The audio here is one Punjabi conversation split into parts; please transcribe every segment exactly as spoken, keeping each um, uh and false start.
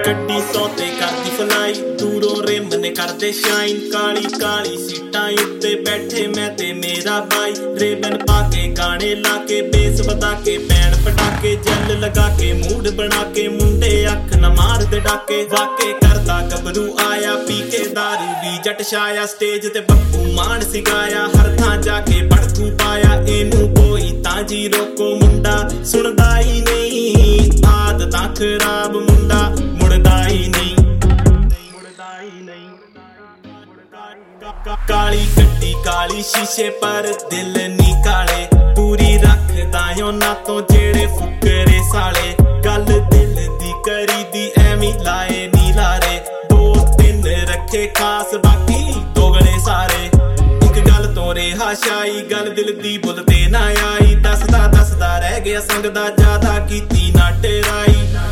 ਗੱਡੀ ਸੌਤੇ ਕਰਦੀ ਫਲਾਈ ਦੂਰੋਂ ਰਿਮ ਨੇ ਕਰਦੇ ਸ਼ਾਈਨ ਕਾਲੀ ਕਾਲੀ ਸੀਟਾਂ ਉੱਤੇ ਬੈਠੇ ਮੈਂ ਤੇ ਮੇਰਾ ਬਾਈ ਰੇਬਨ ਪਾ ਕੇ ਗਾਣੇ ਲਾ ਕੇ ਬੇਸ ਵਧਾ ਕੇ ਪੈਣ ਪਟਾਕੇ ਜੈਲ ਲਗਾ ਕੇ ਮੂਡ ਬਣਾ ਕੇ ਮੁੰਡੇ ਅੱਖ ਨਾ ਮਾਰਦੇ ਡਾਕੇ ਵਾਕੇ ਕਰਦਾ ਗੱਭਰੂ ਆਇਆ ਪੀ ਕੇ ਦਾਰੂ ਵੀ ਜੱਟ ਛਾਇਆ ਸਟੇਜ ਤੇ ਬੱਬੂ ਮਾਨ ਸਿਗਾਇਆ ਹਰ ਥਾਂ ਜਾ ਕੇ ਭੜਕੂ ਪਾਇਆ ਇਹਨੂੰ ਕੋਈ ਤਾਂ ਜੀ ਰੋਕੋ ਮੁੰਡਾ ਸੁਣਦਾ ਹੀ ਨਹੀਂ ਆਦਤਾਂ ਖਰਾਬ ਮੁੰਡਾ ਮੁੜਦਾ ਹੀ ਨਹੀਂ ਮੁੜਦਾ ਹੀ ਨਹੀਂ ਕਾਲੀ ਗੱਡੀ ਕਾਲੀ ਸ਼ੀਸ਼ੇ ਪਰ ਦਿਲ ਨੀ ਕਾਲੇ ਪੂਰੀ ਰੱਖਦਾ ਉਹਨਾਂ ਤੋਂ ਜਿਹੜੇ ਫੁਕਰੇ ਸਾਲੇ ਗੱਲ ਦਿਲ ਦੀ ਕਰੀ ਦੀ ਐਵੇਂ ਲਾਏ ਨੀ ਲਾਰੇ ਦੋ ਤਿੰਨ ਰੱਖੇ ਖਾਸ ਬਾਕੀ ਦੋਗਲੇ ਸਾਰੇ ਇੱਕ ਗੱਲ ਤੋਂ ਰਿਹਾ ਸ਼ਾਈ ਗੱਲ ਦਿਲ ਦੀ ਬੁੱਲ ਤੇ ਨਾ ਆਈ ਦੱਸਦਾ ਦੱਸਦਾ ਰਹਿ ਗਿਆ ਸੰਗ ਦਾ ਜ਼ਿਆਦਾ ਕੀਤੀ ਨਾ ਟੇਰਾਈ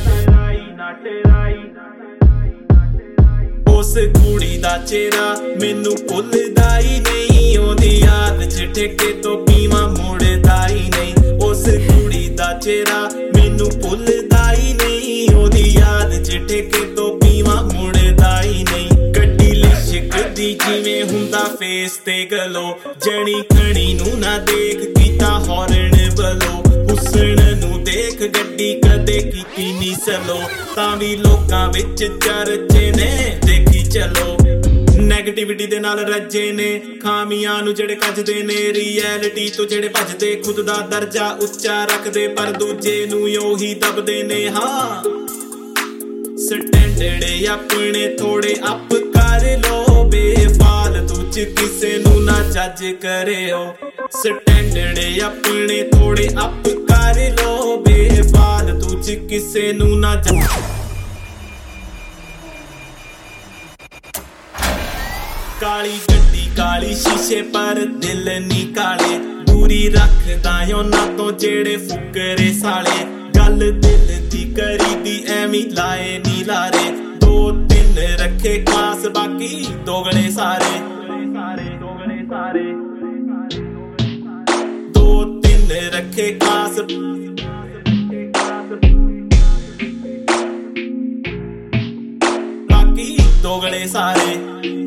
ਉਸ ਕੁੜੀ ਦਾ ਚਿਹਰਾ ਮੈਨੂੰ ਭੁੱਲਦਾ ਹੀ ਨਹੀਂ ਉਹਦੀ ਯਾਦ ਚ ਠੇਕੇ ਤੋਂ ਪੀਵਾਂ ਮੁੜਦਾ ਹੀ ਨਹੀਂ ਉਸ ਕੁੜੀ ਦਾ ਚਿਹਰਾ ਮੈਨੂੰ ਭੁੱਲਦਾ ਹੀ ਨਹੀਂ ਉਹਦੀ ਯਾਦ ਚ ਠੇਕੇ ਤੋਂ ਪੀਵਾਂ ਮੁੜਦਾ ਹੀ ਨਹੀਂ ਗੱਡੀ ਲਿਸ਼ਕਦੀ ਜਿਵੇਂ ਹੁੰਦਾ ਫੇਸ ਤੇ ਗਲੋ ਜਣੀ ਖਣੀ ਨੂੰ ਨਾ ਦੇਖ ਕੀਤਾ ਹੌਰਨ ਬਲੋ ਹੁਸਨ ਨੂੰ ਦੇਖ ਗੱਡੀ ਕਦੇ ਕੀਤੀ ਨੀ ਸਲੋ ਤਾਂ ਵੀ ਲੋਕਾਂ ਵਿੱਚ ਚਰਚੇ ਨੇ ਦੇਖੀ ਚਲੋ ਨੈਗੇਟਿਵਿਟੀ ਦੇ ਨਾਲ ਰੱਜੇ ਨੇ ਖਾਮੀਆਂ ਨੂੰ ਜਿਹੜੇ ਕੱਜਦੇ ਨੇ ਰਿਐਲਿਟੀ ਤੋਂ ਜਿਹੜੇ ਭੱਜਦੇ ਖੁਦ ਦਾ ਦਰਜਾ ਉੱਚਾ ਰੱਖਦੇ ਪਰ ਦੂਜੇ ਨੂੰ ਉਹੀ ਦਬਦੇ ਨੇ ਹਾਂ ਸਟੈਂਡਰਡ ਆਪਣੇ ਥੋੜੇ ਅਪ ਕਰ ਲੋ ਬੇਫਾਲਤੂ ਚ ਕਿਸੇ ਨੂੰ ਨਾ ਜੱਜ ਕਰਿਓ ਸਟੈਂਡਰਡ ਆਪਣੇ ਥੋੜੇ ਅਪ ਕਰ ਲੋ ਬੇਫਾਲਤੂ ਚ ਕਿਸੇ ਨੂੰ ਨਾ ਜੱਜ ਕਾਲੀ ਗੱਡੀ ਕਾਲੀ ਸ਼ੀਸ਼ੇ ਪਰ ਦਿਲ ਨੀ ਕਾਲੇ ਦੂਰੀ ਰੱਖਦਾ ਉਹਨਾਂ ਤੋਂ ਜਿਹੜੇ ਫੁਕਰੇ ਸਾਲੇ ਗੱਲ ਦਿਲ ਦੀ ਕਰੀ ਦੀ ਐਵੇਂ ਲਾਏ ਨੀ ਲਾਰੇ ਦੋ ਤਿੰਨ ਰੱਖੇ ਖਾਸ ਬਾਕੀ ਦੋਗਲੇ ਸਾਰੇ ਦੋਗਲੇ ਸਾਰੇ ਦੋ ਤਿੰਨ ਰੱਖੇ ਖਾਸ ਬਾਕੀ ਦੋਗਲੇ ਸਾਰੇ